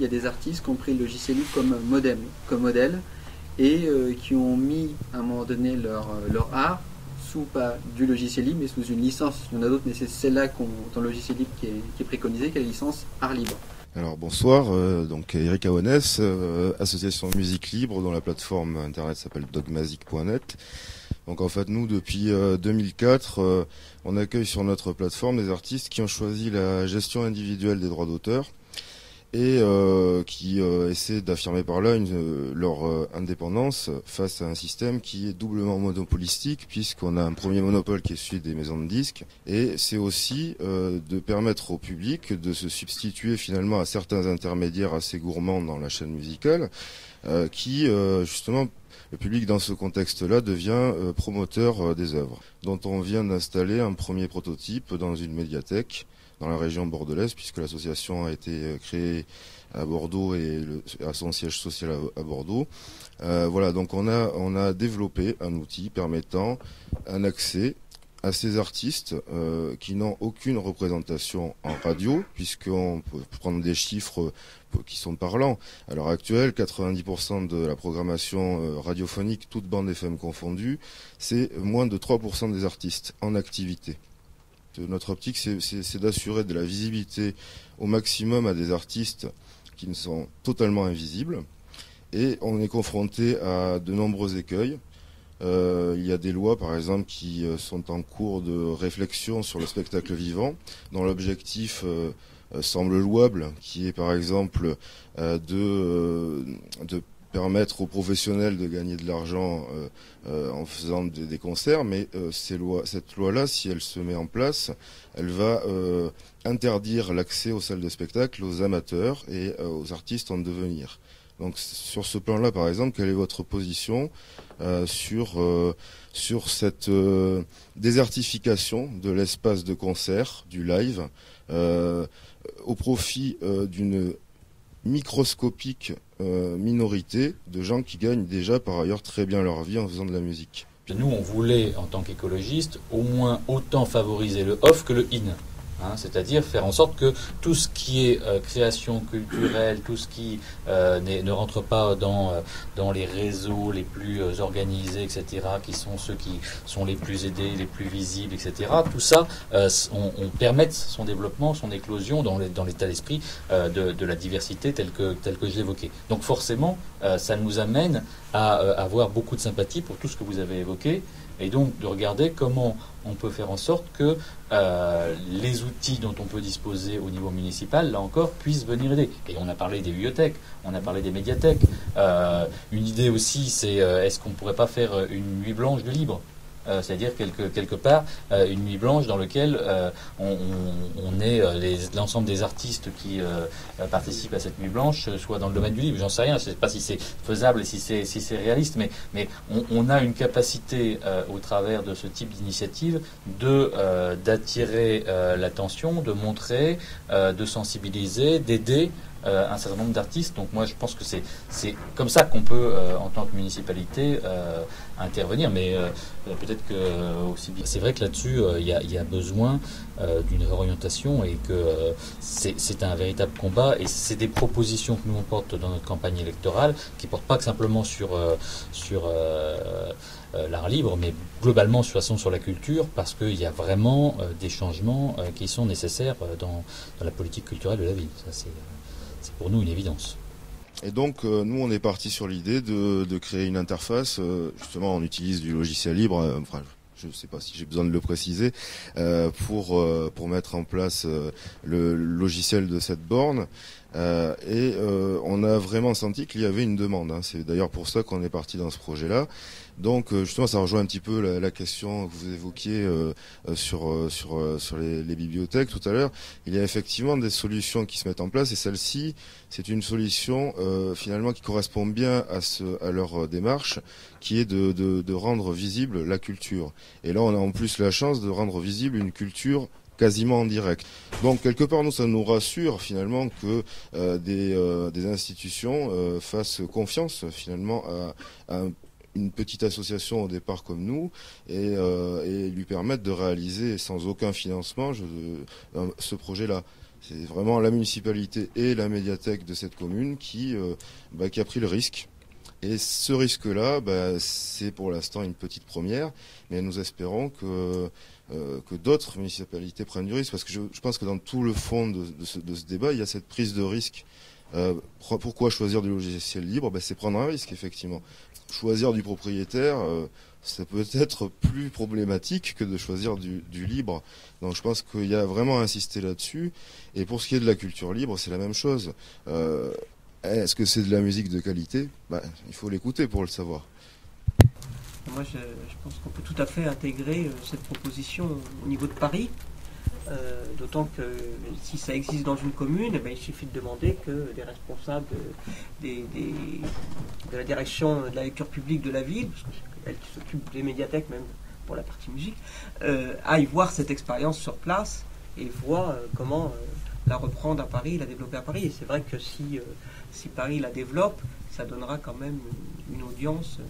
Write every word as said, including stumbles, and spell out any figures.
y a des artistes qui ont pris le logiciel libre comme modèle, comme modèle et euh, qui ont mis à un moment donné leur, leur art sous pas du logiciel libre mais sous une licence. Il y en a d'autres, mais c'est celle-là qu'on, dans le logiciel libre qui est, qui est préconisée, qui est la licence art libre. Alors bonsoir, euh, donc Eric Aonès, euh, association musique libre dont la plateforme internet s'appelle dogmazic point net. Donc en fait nous depuis euh, deux mille quatre, euh, on accueille sur notre plateforme des artistes qui ont choisi la gestion individuelle des droits d'auteur et euh, qui euh, essaient d'affirmer par là une, euh, leur euh, indépendance face à un système qui est doublement monopolistique, puisqu'on a un premier monopole qui est celui des maisons de disques, et c'est aussi euh, de permettre au public de se substituer finalement à certains intermédiaires assez gourmands dans la chaîne musicale, euh, qui euh, justement, le public dans ce contexte-là devient euh, promoteur euh, des œuvres, dont on vient d'installer un premier prototype dans une médiathèque dans la région bordelaise, puisque l'association a été créée à Bordeaux et le, à son siège social à, à Bordeaux. Euh, voilà, donc on a, on a développé un outil permettant un accès à ces artistes euh, qui n'ont aucune représentation en radio, puisqu'on peut prendre des chiffres qui sont parlants. À l'heure actuelle, quatre-vingt-dix pour cent de la programmation euh, radiophonique, toute bande F M confondue, c'est moins de trois pour cent des artistes en activité. Notre optique, c'est, c'est, c'est d'assurer de la visibilité au maximum à des artistes qui ne sont totalement invisibles. Et on est confronté à de nombreux écueils. Euh, il y a des lois, par exemple, qui sont en cours de réflexion sur le spectacle vivant, dont l'objectif euh, semble louable, qui est, par exemple, euh, de, euh, de permettre aux professionnels de gagner de l'argent euh, euh, en faisant des, des concerts, mais euh, ces lois, cette loi-là, si elle se met en place, elle va euh, interdire l'accès aux salles de spectacle aux amateurs et euh, aux artistes en devenir. Donc sur ce plan-là, par exemple, quelle est votre position euh, sur euh, sur cette euh, désertification de l'espace de concert, du live, euh, au profit euh, d'une microscopique euh, minorité de gens qui gagnent déjà par ailleurs très bien leur vie en faisant de la musique. Nous, on voulait, en tant qu'écologistes, au moins autant favoriser le off que le in. Hein, c'est-à-dire faire en sorte que tout ce qui est euh, création culturelle, tout ce qui euh, ne rentre pas dans, euh, dans les réseaux les plus euh, organisés, et cetera, qui sont ceux qui sont les plus aidés, les plus visibles, et cetera, tout ça, euh, on, on permette son développement, son éclosion dans, les, dans l'état d'esprit euh, de, de la diversité telle que, telle que je l'évoquais. Donc forcément, euh, ça nous amène à euh, avoir beaucoup de sympathie pour tout ce que vous avez évoqué, et donc de regarder comment on peut faire en sorte que euh, les outils dont on peut disposer au niveau municipal, là encore, puissent venir aider. Et on a parlé des bibliothèques, on a parlé des médiathèques. Euh, une idée aussi, c'est euh, est-ce qu'on ne pourrait pas faire une nuit blanche de libre ? Euh, c'est-à-dire quelque, quelque part euh, une nuit blanche dans laquelle euh, on, on, on est euh, les, l'ensemble des artistes qui euh, participent à cette nuit blanche euh, soit dans le domaine du livre. J'en sais rien, je ne sais pas si c'est faisable et si c'est, si c'est réaliste, mais, mais on, on a une capacité euh, au travers de ce type d'initiative de, euh, d'attirer euh, l'attention, de montrer, euh, de sensibiliser, d'aider Euh, un certain nombre d'artistes. Donc moi je pense que c'est, c'est comme ça qu'on peut euh, en tant que municipalité euh, intervenir, mais euh, peut-être que euh, aussi bien. C'est vrai que là-dessus il euh, y, y a besoin euh, d'une réorientation et que euh, c'est, c'est un véritable combat, et c'est des propositions que nous on porte dans notre campagne électorale qui ne portent pas que simplement sur, euh, sur euh, euh, l'art libre, mais globalement de toute façon sur la culture, parce qu'il y a vraiment euh, des changements euh, qui sont nécessaires euh, dans, dans la politique culturelle de la ville. Ça, c'est, C'est pour nous une évidence. Et donc, euh, nous, on est parti sur l'idée de, de créer une interface. Euh, justement, on utilise du logiciel libre. Euh, enfin, je ne sais pas si j'ai besoin de le préciser, euh, pour euh, pour mettre en place euh, le logiciel de cette borne. Euh, et euh, on a vraiment senti qu'il y avait une demande. Hein. C'est d'ailleurs pour ça qu'on est parti dans ce projet-là. Donc euh, justement, ça rejoint un petit peu la, la question que vous évoquiez euh, euh, sur euh, sur euh, sur les, les bibliothèques tout à l'heure. Il y a effectivement des solutions qui se mettent en place, et celle-ci, c'est une solution euh, finalement qui correspond bien à ce à leur démarche, qui est de, de de rendre visible la culture. Et là, on a en plus la chance de rendre visible une culture quasiment en direct. Donc quelque part, nous, ça nous rassure finalement que euh, des, euh, des institutions euh, fassent confiance finalement à, à une petite association au départ comme nous, et, euh, et lui permettre de réaliser sans aucun financement je, euh, ce projet-là. C'est vraiment la municipalité et la médiathèque de cette commune qui, euh, bah, qui a pris le risque. Et ce risque-là, bah, c'est pour l'instant une petite première, mais nous espérons que, euh, que d'autres municipalités prennent du risque, parce que je, je pense que dans tout le fond de, de, ce, de ce débat, il y a cette prise de risque. Euh, pourquoi choisir du logiciel libre? bah, C'est prendre un risque, effectivement. Choisir du propriétaire, euh, ça peut être plus problématique que de choisir du, du libre. Donc je pense qu'il y a vraiment à insister là-dessus. Et pour ce qui est de la culture libre, c'est la même chose. Euh, Est-ce que c'est de la musique de qualité? bah, Il faut l'écouter pour le savoir. Moi, je, je pense qu'on peut tout à fait intégrer euh, cette proposition au niveau de Paris. Euh, D'autant que si ça existe dans une commune, eh ben, il suffit de demander que les responsables des, des, de la direction de la lecture publique de la ville, parce que c'est elle qui s'occupe des médiathèques, même pour la partie musique, euh, aillent voir cette expérience sur place et voient euh, comment euh, la reprendre à Paris, la développer à Paris. Et c'est vrai que si, euh, si Paris la développe, ça donnera quand même une, une audience